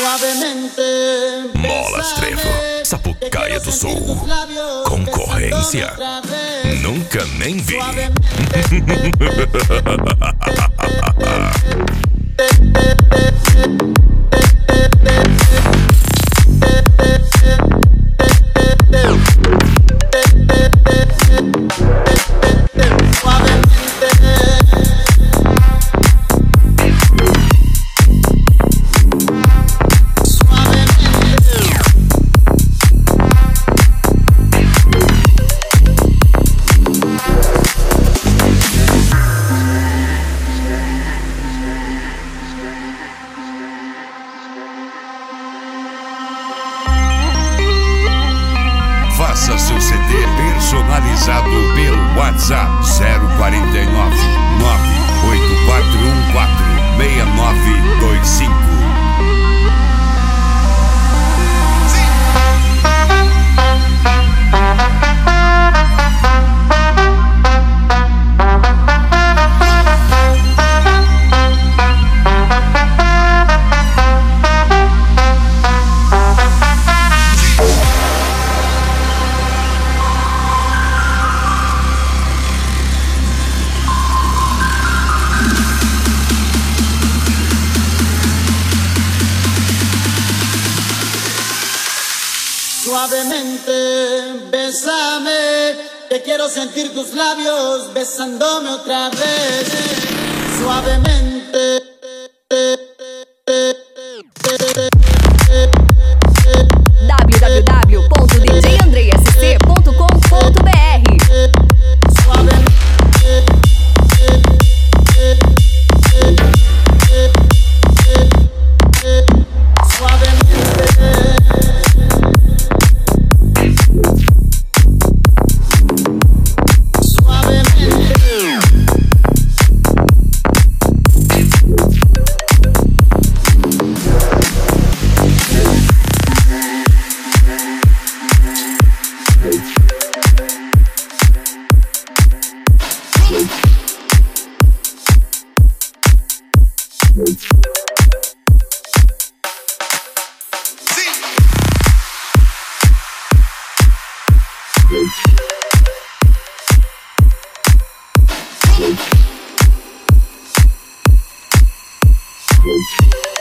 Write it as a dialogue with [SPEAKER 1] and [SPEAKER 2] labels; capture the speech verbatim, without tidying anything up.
[SPEAKER 1] Suavemente.
[SPEAKER 2] Molas Trevo, Sapucaia do Sul. Concorrência? Nunca nem vi.
[SPEAKER 3] Faça seu C D personalizado pelo WhatsApp zero quatro nove, nove oito quatro um quatro, seis nove dois cinco.
[SPEAKER 1] Suavemente, bésame, que quiero sentir tus labios besándome otra vez. Suavemente.
[SPEAKER 4] w w w ponto d j andrei s c ponto com ponto b r
[SPEAKER 1] We'll be right back.